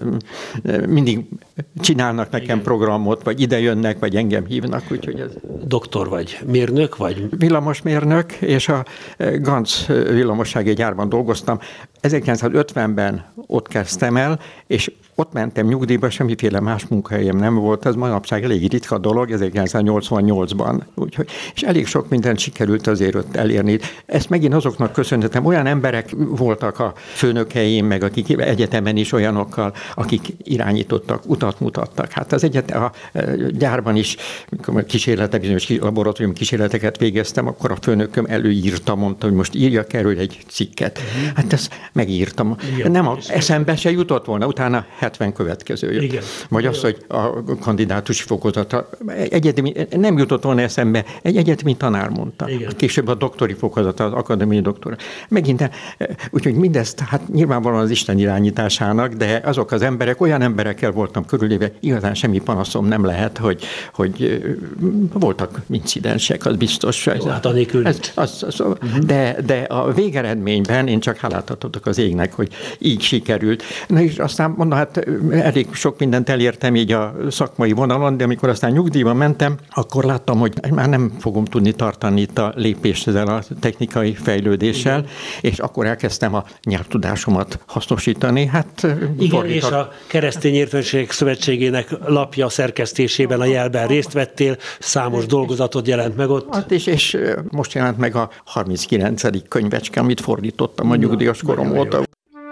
mindig csinálnak nekem igen. programot, vagy ide jönnek, vagy engem hívnak, úgyhogy ez... Doktor vagy, mérnök vagy? Villamosmérnök, és a Ganz villamossági gyárban dolgoztam. ezerkilencszázötvenben ott kezdtem el, és ott mentem nyugdíjba, semmiféle más munkahelyem nem volt, ez manapság elég ritka dolog, ezerkilencszáznyolcvannyolcban. Úgyhogy, és elég sok mindent sikerült azért ott elérni. Ezt megint azoknak köszönhetem, olyan emberek voltak a főnökeim, meg akik egyetemen is olyanokkal, akik irányítottak, utat mutattak. Hát az egyetem, a gyárban is, amikor kísérletek, bizonyos laboratórium kísérleteket végeztem, akkor a főnököm előírta, mondta, hogy most írjak erről egy cikket. Hát ezt megírtam. Igen, nem a, eszembe se jutott volna, utána hetven következő jött. Igen. Vagy az, hogy a kandidátusi fokozata. Egyetemi, nem jutott volna eszembe, egy egyetemi tanár mondta. Igen. Később a doktori fokozata, az akadémiai doktor. Megint, úgyhogy mindezt, hát nyilvánvalóan az Isten irányításának, de azok az emberek, olyan emberekkel voltam körülvéve, igazán semmi panaszom nem lehet, hogy, hogy voltak voltak incidensek, az biztos. Jó, hát anélkül ez, az, az, uh-huh. de, de a végeredményben én csak hálát adhatok az égnek, hogy így sikerült. Na és aztán mondom, hát elég sok mindent elértem így a szakmai vonalon, de amikor aztán nyugdíjba mentem, akkor láttam, hogy már nem fogom tudni tartani itt a lépést ezzel a technikai fejlődéssel, igen. És akkor elkezdtem a nyelvtudásomat hasznosítani. Hát, igen, fordítok. És a Keresztény Értelmiségek Szövetségének lapja szerkesztésében, a Jelben részt vettél, számos dolgozatod jelent meg ott. Hát és, és most jelent meg a harminckilencedik könyvecske, amit fordítottam a nyugdíjas korom óta.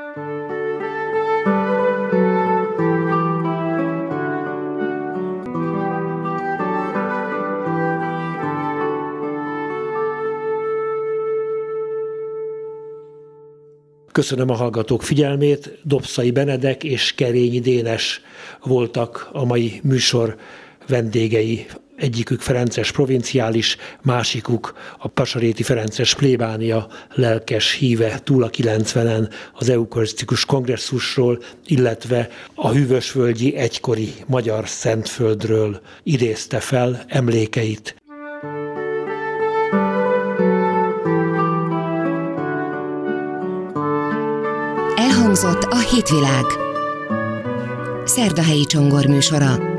Köszönöm a hallgatók figyelmét, Dobszai Benedek és Kerényi Dénes voltak a mai műsor vendégei. Egyikük ferences provinciális, másikuk a Pasaréti Ferences plébánia lelkes híve túl a kilencvenen az eukarisztikus kongresszusról, illetve a hűvösvölgyi egykori magyar Szentföldről idézte fel emlékeit. Elhangzott a Hitvilág. Szerdahelyi Csongor műsora.